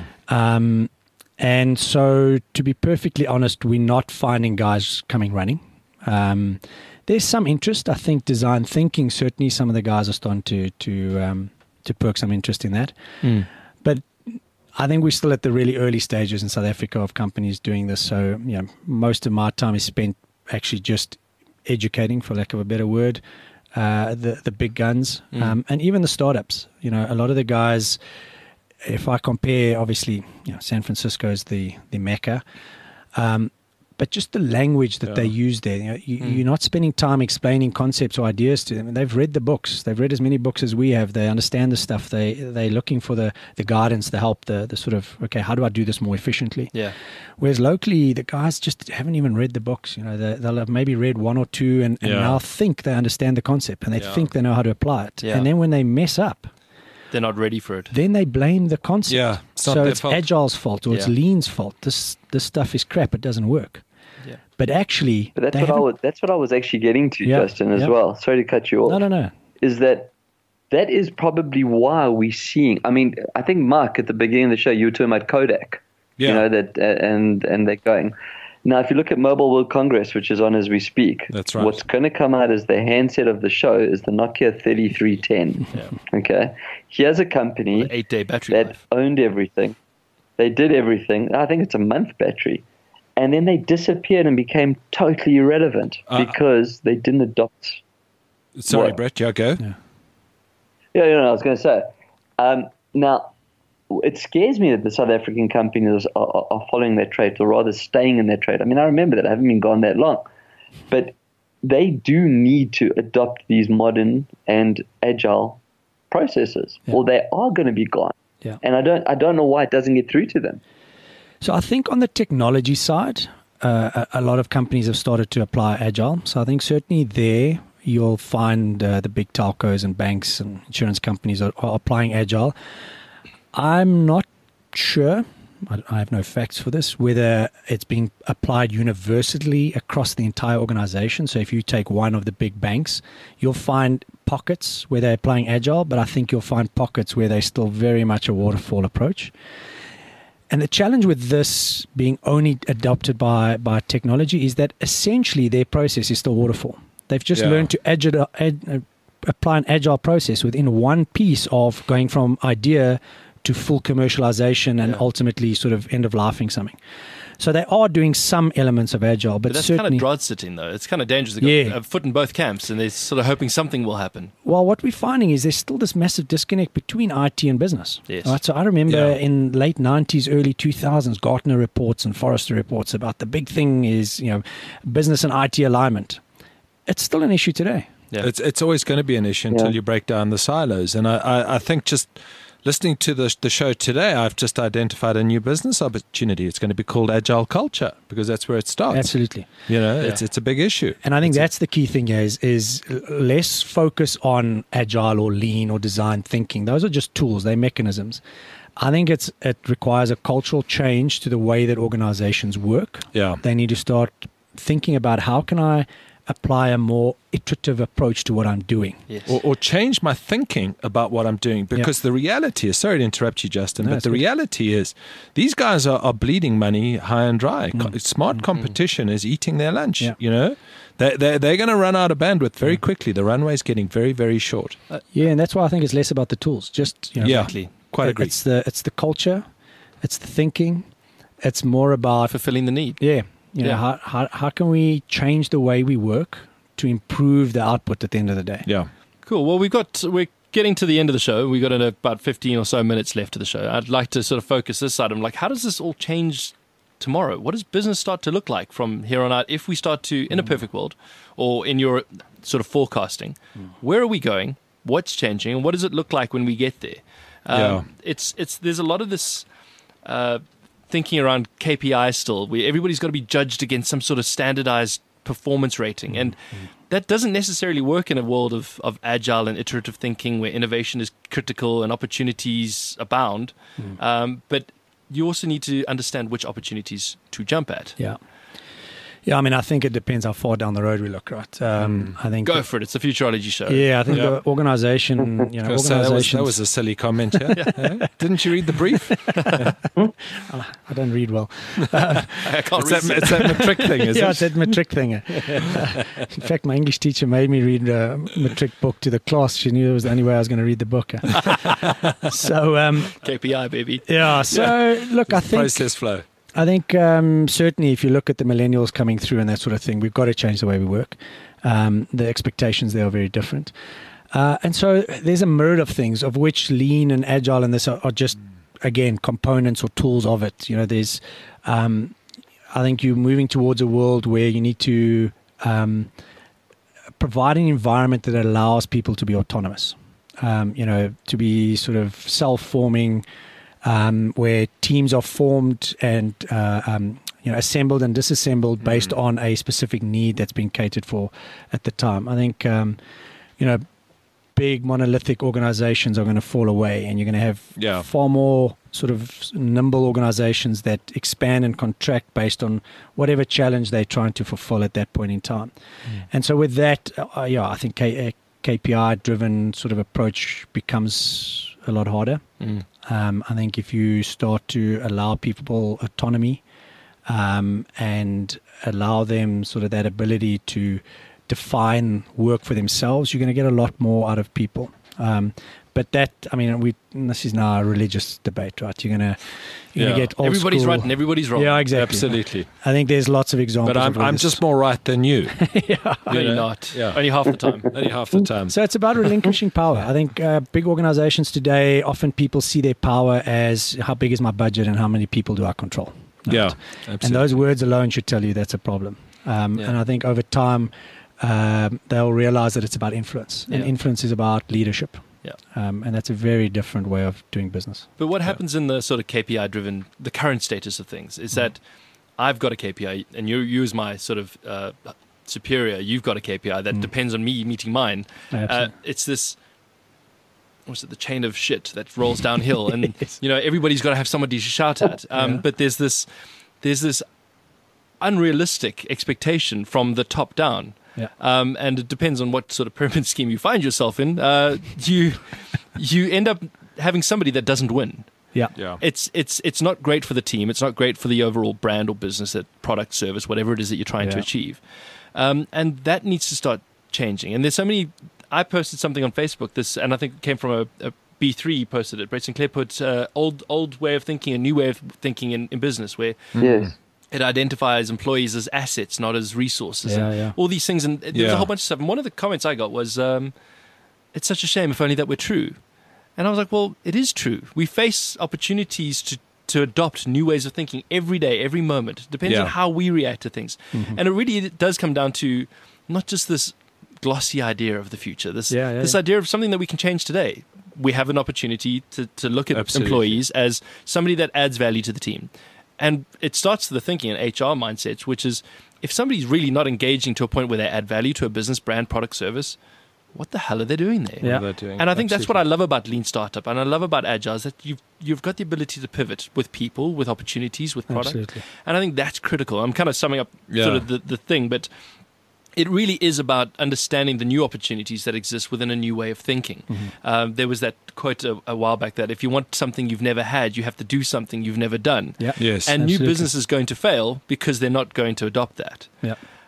And so, to be perfectly honest, we're not finding guys coming running. There's some interest. I think design thinking, certainly some of the guys are starting to perk some interest in that. But I think we're still at the really early stages in South Africa of companies doing this. So, you know, most of my time is spent actually just educating, for lack of a better word, the big guns, and even the startups. You know, a lot of the guys, if I compare, obviously, you know, San Francisco is the Mecca, but just the language that they use there. You know, you're not spending time explaining concepts or ideas to them. They've read the books. They've read as many books as we have. They understand the stuff. They're looking for the guidance, the help, the sort of, okay, how do I do this more efficiently? Whereas locally, the guys just haven't even read the books. You know, they'll have maybe read one or two and now think they understand the concept and they think they know how to apply it. And then when they mess up, they're not ready for it. Then they blame the concept. So it's Agile's fault or it's Lean's fault. This stuff is crap. It doesn't work. But actually, that's what I was actually getting to, Justin, as well. Sorry to cut you off. No. Is that is probably why we're seeing. I mean, I think Mark at the beginning of the show, you were talking about Kodak. You know that, and they're going. Now, if you look at Mobile World Congress, which is on as we speak, that's right. What's going to come out as the handset of the show is the Nokia 3310. Okay, here's a company 8-day battery that life. Owned everything. They did everything. I think it's a month battery. And then they disappeared and became totally irrelevant because they didn't adopt. Sorry, Brett, go. I was going to say. Now, it scares me that the South African companies are following their trade, or rather staying in their trade. I mean, I remember that. I haven't been gone that long. But they do need to adopt these modern and agile processes, or they are going to be gone. And I don't know why it doesn't get through to them. So I think on the technology side, a lot of companies have started to apply Agile. So I think certainly there you'll find the big telcos and banks and insurance companies are applying Agile. I'm not sure, I have no facts for this, whether it's being applied universally across the entire organization. So if you take one of the big banks, you'll find pockets where they're applying Agile, but I think you'll find pockets where they're still very much a waterfall approach. And the challenge with this being only adopted by technology is that essentially their process is still waterfall. They've just learned to apply an agile process within one piece of going from idea to full commercialization and ultimately sort of end of lifing something. So they are doing some elements of agile, but that's certainly kind of drought sitting though. It's kind of dangerous. They've got a foot in both camps, and they're sort of hoping something will happen. Well, what we're finding is there's still this massive disconnect between IT and business. Yes. Right? So I remember in late 90s, early 2000s, Gartner reports and Forrester reports about the big thing is, you know, business and IT alignment. It's still an issue today. Yeah. It's always going to be an issue until you break down the silos. And I think just listening to the show today, I've just identified a new business opportunity. It's going to be called Agile Culture because that's where it starts. Absolutely. You know, it's a big issue. And I think that's the key thing here is less focus on agile or lean or design thinking. Those are just tools. They're mechanisms. I think it requires a cultural change to the way that organizations work. Yeah. They need to start thinking about how can I apply a more iterative approach to what I'm doing. Yes. Or change my thinking about what I'm doing, because the reality is, sorry to interrupt you, Justin, but the reality is these guys are bleeding money high and dry. Smart competition is eating their lunch, you know. They're going to run out of bandwidth very quickly. The runway is getting very, very short. And that's why I think it's less about the tools. Just, you know, Exactly. Quite agree. It's the culture, it's the thinking, it's more about fulfilling the need. Yeah. You know, how can we change the way we work to improve the output at the end of the day? Yeah. Cool. Well, we're getting to the end of the show. We've got about 15 or so minutes left of the show. I'd like to sort of focus this item. Like, how does this all change tomorrow? What does business start to look like from here on out if we start to, in a perfect world, or in your sort of forecasting, where are we going? What's changing? And what does it look like when we get there? There's a lot of this thinking around KPI still, where everybody's got to be judged against some sort of standardized performance rating. And that doesn't necessarily work in a world of agile and iterative thinking where innovation is critical and opportunities abound. But you also need to understand which opportunities to jump at. Yeah. Yeah, I mean, I think it depends how far down the road we look, right? I think Go for it. It's a futurology show. Yeah, I think the organization, that was a silly comment. Yeah? Didn't you read the brief? I don't read well. I can't read. It's that matric thing, is Yeah, it? it's that matric thing. In fact, my English teacher made me read a matric book to the class. She knew it was the only way I was going to read the book. So KPI, baby. Yeah. So look, I think Process flow. I think certainly if you look at the millennials coming through and that sort of thing, we've got to change the way we work. The expectations there are very different. And so there's a myriad of things, of which lean and agile and this are just, again, components or tools of it. You know, there's, I think you're moving towards a world where you need to provide an environment that allows people to be autonomous, to be sort of self-forming, where teams are formed and assembled and disassembled based on a specific need that's been catered for at the time. I think big monolithic organizations are going to fall away, and you're going to have far more sort of nimble organizations that expand and contract based on whatever challenge they're trying to fulfill at that point in time. And so with that, I think KPI-driven sort of approach becomes a lot harder. I think if you start to allow people autonomy and allow them sort of that ability to define work for themselves, you're going to get a lot more out of people. But that, I mean, this is now a religious debate, right? You're going to get old everybody's school. right and everybody's wrong. Yeah, exactly. Absolutely. I think there's lots of examples. But I'm just more right than you. No, you're not. Yeah. Only half the time. Only half the time. So it's about relinquishing power. I think big organizations today, often people see their power as how big is my budget and how many people do I control. Right? Yeah, absolutely. And those words alone should tell you that's a problem. And I think over time, they'll realize that it's about influence. And influence is about leadership. Yeah. And that's a very different way of doing business. But what happens in the sort of KPI-driven, the current status of things, is that I've got a KPI, and you as my sort of superior, you've got a KPI that depends on me meeting mine. It's this, the chain of shit that rolls downhill, and everybody's got to have somebody to shout at. But there's this unrealistic expectation from the top down. Yeah. And it depends on what sort of pyramid scheme you find yourself in. You end up having somebody that doesn't win. Yeah. It's not great for the team. It's not great for the overall brand or business, that product, service, whatever it is that you're trying to achieve. And that needs to start changing. And there's so many. I posted something on Facebook. And I think it came from a B3 posted it. Brett Sinclair put old way of thinking, a new way of thinking in business, where it identifies employees as assets, not as resources. All these things. And there's a whole bunch of stuff. And one of the comments I got was, it's such a shame if only that were true. And I was like, well, it is true. We face opportunities to adopt new ways of thinking every day, every moment. It depends on how we react to things. And it really does come down to not just this glossy idea of the future, this idea of something that we can change today. We have an opportunity to look at employees as somebody that adds value to the team. And it starts to the thinking in HR mindsets, which is if somebody's really not engaging to a point where they add value to a business, brand, product, service, what the hell are they doing there? What are they doing? And I think that's what I love about Lean Startup and I love about Agile, is that you've got the ability to pivot with people, with opportunities, with product. Absolutely. And I think that's critical. I'm kind of summing up sort of the thing, but it really is about understanding the new opportunities that exist within a new way of thinking. There was that quote a while back that if you want something you've never had, you have to do something you've never done. Yeah. Yes. And Absolutely. new business is going to fail because they're not going to adopt that. Yeah.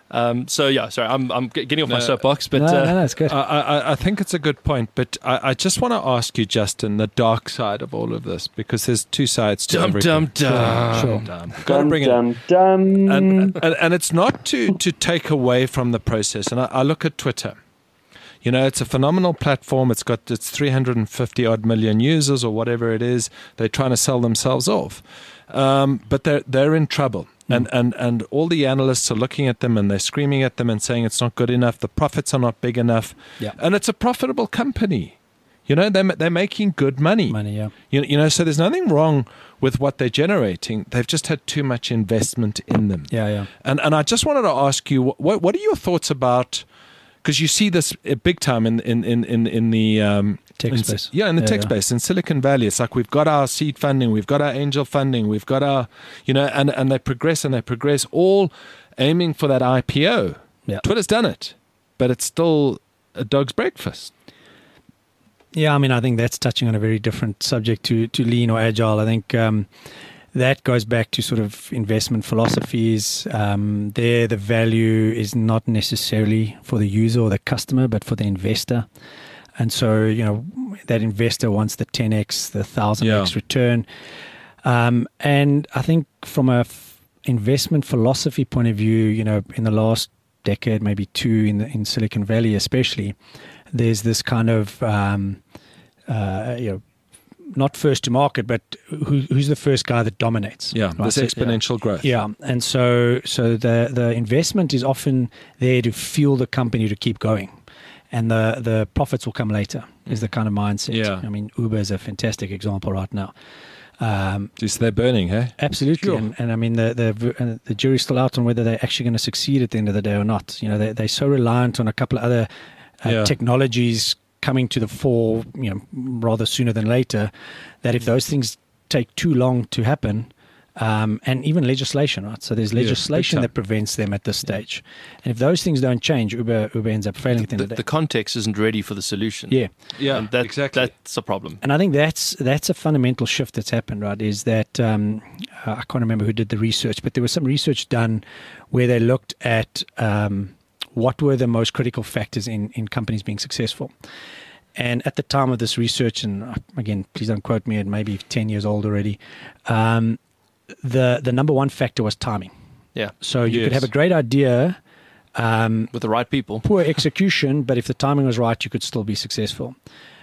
Sorry, I'm getting off my soapbox, but no, it's good. I think it's a good point, but I just want to ask you, Justin, the dark side of all of this, because there's two sides to everything. Sure. Got to bring it in. Dum. And it's not to take away from the process. And I look at Twitter. You know, it's a phenomenal platform. It's got its 350 odd million users or whatever it is. They're trying to sell themselves off, but they're in trouble. And all the analysts are looking at them and they're screaming at them and saying it's not good enough. The profits are not big enough. Yeah. And it's a profitable company. You know, they're making good money. Yeah. You know, so there's nothing wrong with what they're generating. They've just had too much investment in them. Yeah. And I just wanted to ask you, what are your thoughts about? Because you see this big time in the Tech space. Yeah, in the tech space in Silicon Valley. It's like we've got our seed funding, we've got our angel funding, we've got our, you know, and they progress, all aiming for that IPO. Yeah. Twitter's done it, but it's still a dog's breakfast. Yeah, I mean, I think that's touching on a very different subject to lean or agile. I think that goes back to sort of investment philosophies. There, the value is not necessarily for the user or the customer, but for the investor. And so, you know, that investor wants the 10x, the 1,000x return. And I think from a investment philosophy point of view, you know, in the last decade, maybe two, in Silicon Valley especially, there's this kind of, you know, not first to market, but who's the first guy that dominates? Yeah, right? this exponential growth. Yeah, and so the investment is often there to fuel the company to keep going, and the profits will come later. Is the kind of mindset. Yeah. I mean, Uber is a fantastic example right now. Just they're burning, hey? Absolutely, Sure. and I mean the jury's still out on whether they're actually going to succeed at the end of the day or not. You know, they're so reliant on a couple of other technologies coming to the fore, you know, rather sooner than later, that if those things take too long to happen, and even legislation, right? So there's legislation that prevents them at this stage, and if those things don't change, Uber ends up failing. The context isn't ready for the solution. Yeah, and exactly. That's a problem. and I think that's a fundamental shift that's happened. Right, is that I can't remember who did the research, but there was some research done where they looked at what were the most critical factors in companies being successful. And at the time of this research, and again, please don't quote me, it may be 10 years old already, the number one factor was timing. Yeah. So you could have a great idea, with the right people. poor execution, but if the timing was right, you could still be successful.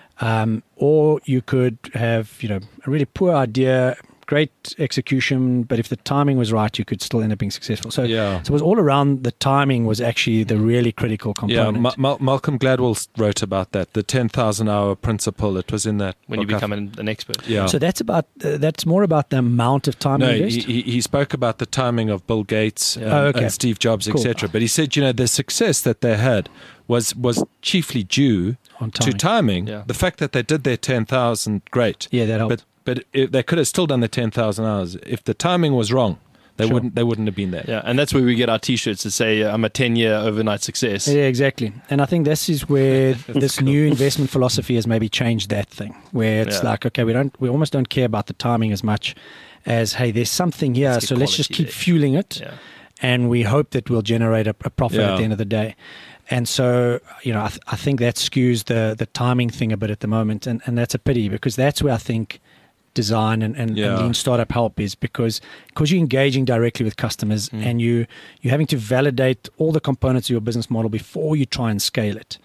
Or you could have, you know, a really poor idea, great execution, but if the timing was right, you could still end up being successful. So, so it was all around the timing was actually the really critical component. Yeah, Malcolm Gladwell wrote about that, the 10,000 hour principle. It was in that when you become an expert. Yeah. So that's more about the amount of time you invest. He spoke about the timing of Bill Gates and Steve Jobs, etc. But he said, you know, the success that they had was chiefly due to timing. Yeah. The fact that they did their 10,000, great. Yeah, that helped. But they could have still done the 10,000 hours. If the timing was wrong, they wouldn't have been there. Yeah, and that's where we get our T-shirts that say I'm a 10-year overnight success. Yeah, exactly. And I think this is where this new investment philosophy has maybe changed that thing, where it's like, okay, we almost don't care about the timing as much as, hey, there's something here, so let's just keep fueling it, and we hope that we'll generate a profit at the end of the day. And so, you know, I think that skews the timing thing a bit at the moment, and that's a pity, because that's where I think design and lean startup help is, because you're engaging directly with customers and you're having to validate all the components of your business model before you try and scale it.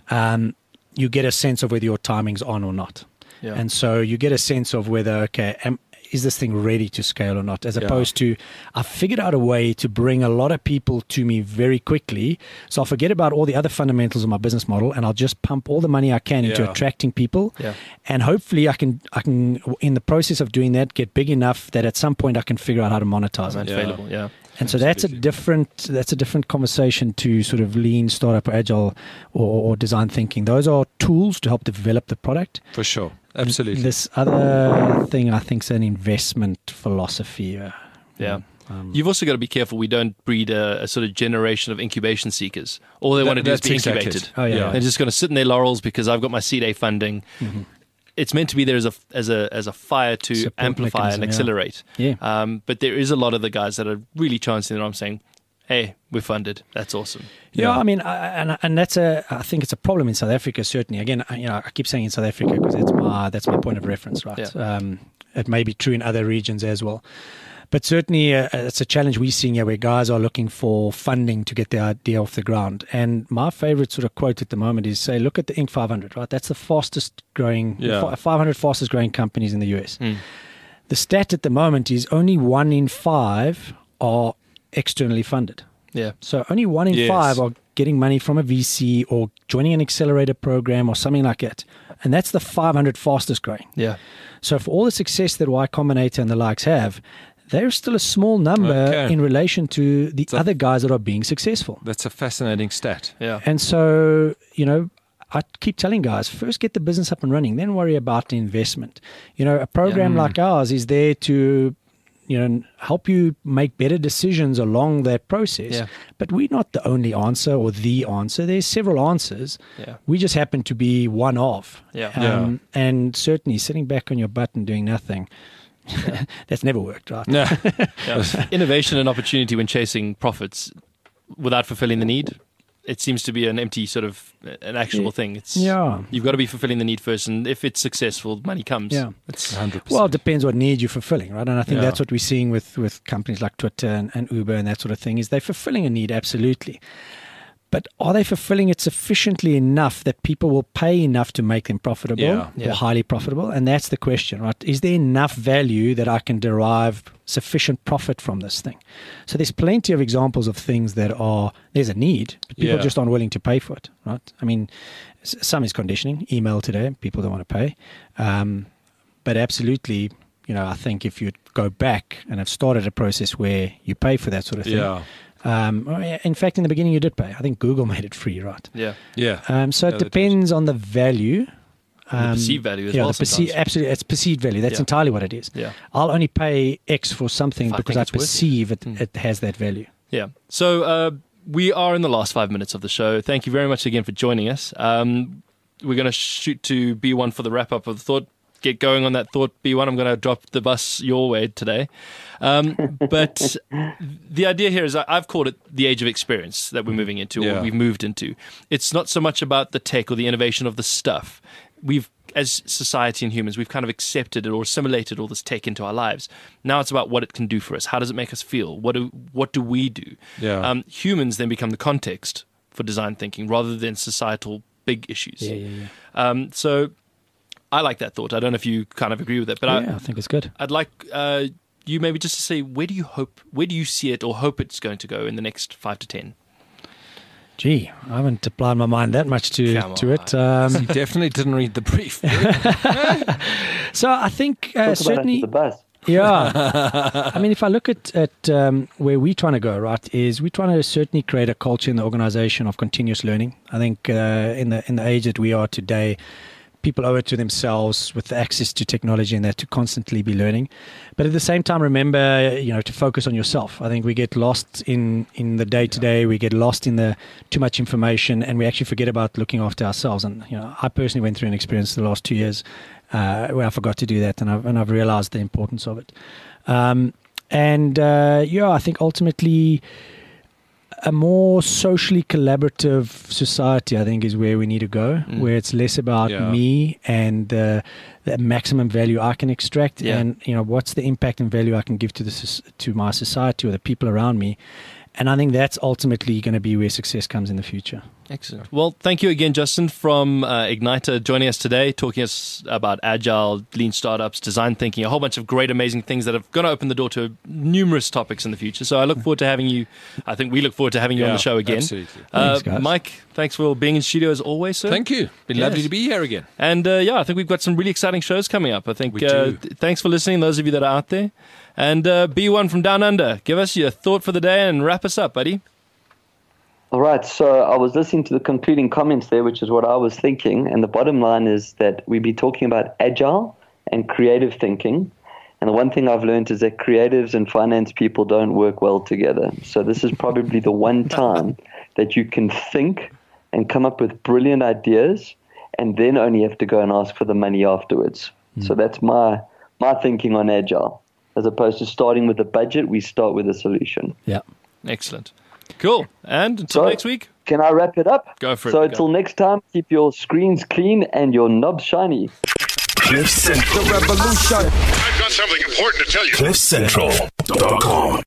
You get a sense of whether your timing's on or not. Yeah. And so you get a sense of whether, okay, is this thing ready to scale or not, as opposed to, I figured out a way to bring a lot of people to me very quickly, so I'll forget about all the other fundamentals of my business model and I'll just pump all the money I can into attracting people, and hopefully I can in the process of doing that get big enough that at some point I can figure out how to monetize it. Yeah. And so that's a different conversation to sort of lean, startup, or agile, or design thinking. Those are tools to help develop the product. For sure. Absolutely. This other thing, I think, is an investment philosophy. You've also got to be careful we don't breed a sort of generation of incubation seekers. All they want to do is be incubated. They're just going to sit in their laurels because I've got my Seed A funding. Mm-hmm. It's meant to be there as a fire to support amplify and accelerate. Yeah. But there is a lot of the guys that are really chancing their arm saying, hey, we're funded. That's awesome. Yeah, I mean, and that's I think it's a problem in South Africa, certainly. Again, I keep saying in South Africa because that's my point of reference, right? Yeah. It may be true in other regions as well. But certainly it's a challenge we're seeing here where guys are looking for funding to get their idea off the ground. And my favorite sort of quote at the moment is, say, look at the Inc. 500, right? That's the fastest growing, 500 fastest growing companies in the US. The stat at the moment is only 1 in 5 are externally funded. Yeah. So only 1 in 5 are getting money from a VC or joining an accelerator program or something like that. And that's the 500 fastest growing. Yeah. So for all the success that Y Combinator and the likes have, they're still a small number in relation to the other guys that are being successful. That's a fascinating stat. Yeah. And so, I keep telling guys, first get the business up and running, then worry about the investment. A program like ours is there to, help you make better decisions along that process. Yeah. But we're not the only answer or the answer. There's several answers. Yeah. We just happen to be one of. Yeah. And certainly sitting back on your butt and doing nothing, that's never worked, right? No. Innovation and opportunity when chasing profits without fulfilling the need. It seems to be an empty sort of an actionable thing. You've got to be fulfilling the need first, and if it's successful, money comes. Yeah, it's 100%. Well, it depends what need you're fulfilling, right? And I think that's what we're seeing with companies like Twitter and Uber and that sort of thing. Is they're fulfilling a need, absolutely. But are they fulfilling it sufficiently enough that people will pay enough to make them profitable or highly profitable? And that's the question, right? Is there enough value that I can derive sufficient profit from this thing? So there's plenty of examples of things that there's a need, but people just aren't willing to pay for it, right? I mean, some is conditioning. Email today, people don't want to pay. But absolutely, I think if you go back and have started a process where you pay for that sort of thing, in fact, in the beginning, you did pay. I think Google made it free, right? Yeah. So it depends on the value. The perceived value as well. Absolutely, it's perceived value. That's entirely what it is. Yeah. I'll only pay X for something because I perceive it has that value. Yeah. So we are in the last 5 minutes of the show. Thank you very much again for joining us. We're going to shoot to B1 for the wrap-up of the thought. Get going on that thought, B1. I'm going to drop the bus your way today. But the idea here is I've called it the age of experience that we're moving into, or we've moved into. It's not so much about the tech or the innovation of the stuff. We've, as society and humans, we've kind of accepted it or assimilated all this tech into our lives. Now it's about what it can do for us. How does it make us feel? What do we do? Yeah. Humans then become the context for design thinking rather than societal big issues. So I like that thought. I don't know if you kind of agree with it, but I think it's good. I'd like you maybe just to say, where do you see it or hope it's going to go in the next 5 to 10? Gee, I haven't applied my mind that much to it. You definitely didn't read the brief. So I think certainly. The bus. Yeah. I mean, if I look at where we're trying to go, right, is we're trying to certainly create a culture in the organization of continuous learning. I think in the age that we are today, people owe it to themselves with access to technology and that to constantly be learning. But at the same time, remember, to focus on yourself. I think we get lost in the day-to-day. We get lost in the too much information, and we actually forget about looking after ourselves. And, I personally went through an experience the last 2 years where I forgot to do that, and I've realized the importance of it. I think ultimately a more socially collaborative society, I think, is where we need to go, where it's less about me and the maximum value I can extract and, what's the impact and value I can give to my society or the people around me. And I think that's ultimately going to be where success comes in the future. Excellent. Well, thank you again, Justin, from Igniter, joining us today, talking us about agile, lean startups, design thinking, a whole bunch of great, amazing things that are going to open the door to numerous topics in the future. So I look forward to having you. I think we look forward to having you on the show again. Absolutely. Thanks, guys. Mike, thanks for being in studio as always, sir. Thank you. Been lovely to be here again. And I think we've got some really exciting shows coming up. I think we do. Thanks for listening, those of you that are out there. And B1 from Down Under, give us your thought for the day and wrap us up, buddy. All right, so I was listening to the concluding comments there, which is what I was thinking. And the bottom line is that we be talking about agile and creative thinking. And the one thing I've learned is that creatives and finance people don't work well together. So this is probably the one time that you can think and come up with brilliant ideas and then only have to go and ask for the money afterwards. So that's my thinking on agile. As opposed to starting with a budget, we start with a solution. Yeah. Excellent. Cool. And until next week. Can I wrap it up? Go for it. So until next time, keep your screens clean and your knobs shiny. Cliff Central. The revolution. I've got something important to tell you. CliffCentral.com.